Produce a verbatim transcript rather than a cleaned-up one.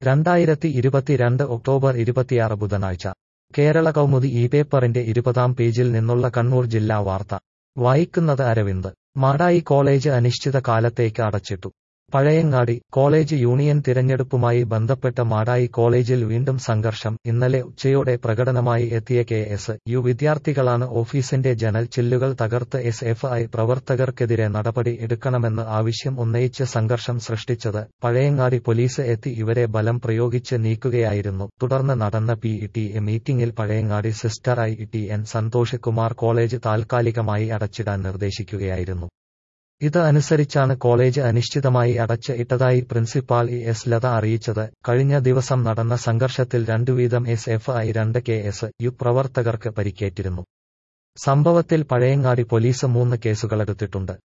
രണ്ടായിരത്തി ഇരുപത്തിരണ്ട് ഒക്ടോബർ ഇരുപത്തിയാറ് ബുധനാഴ്ച കേരള കൗമുദി ഈ പേപ്പറിന്റെ ഇരുപതാം പേജിൽ നിന്നുള്ള കണ്ണൂർ ജില്ലാ വാർത്ത വായിക്കുന്നത് അരവിന്ദ്. മാടായി കോളേജ് അനിശ്ചിത കാലത്തേക്ക് അടച്ചിട്ടു. പഴയങ്ങാടി. കോളേജ് യൂണിയൻ തിരഞ്ഞെടുപ്പുമായി ബന്ധപ്പെട്ട് മാടായി കോളേജിൽ വീണ്ടും സംഘർഷം. ഇന്നലെ ഉച്ചയോടെ പ്രകടനമായി എത്തിയ കെ എസ് യു വിദ്യാർത്ഥികളാണ് ഓഫീസിന്റെ ജനൽ ചില്ലുകൾ തകർത്ത് എസ് എഫ് ഐ പ്രവർത്തകർക്കെതിരെ നടപടി എടുക്കണമെന്ന് ആവശ്യം ഉന്നയിച്ച് സംഘർഷം സൃഷ്ടിച്ചത്. പഴയങ്ങാടി പോലീസ് എത്തി ഇവരെ ബലം പ്രയോഗിച്ച് നീക്കുകയായിരുന്നു. തുടർന്ന് നടന്ന പി ടി എ മീറ്റിംഗിൽ Pazhayangadi sister I T N Santhosh Kumar college താൽക്കാലികമായി അടച്ചിടാൻ നിർദ്ദേശിക്കുകയായിരുന്നു. ഇത് അനുസരിച്ചാണ് കോളേജ് അനിശ്ചിതമായി അടച്ച് ഇട്ടതായി പ്രിൻസിപ്പാൾ ഇ എസ് ലത അറിയിച്ചത്. കഴിഞ്ഞ ദിവസം നടന്ന സംഘർഷത്തിൽ രണ്ടുവീതം എസ് എഫ് ഐ രണ്ട് കെ എസ് യു പ്രവർത്തകർക്ക് പരിക്കേറ്റിരുന്നു. സംഭവത്തിൽ പഴയങ്ങാടി പോലീസ് മൂന്ന് കേസുകളെടുത്തിട്ടുണ്ട്.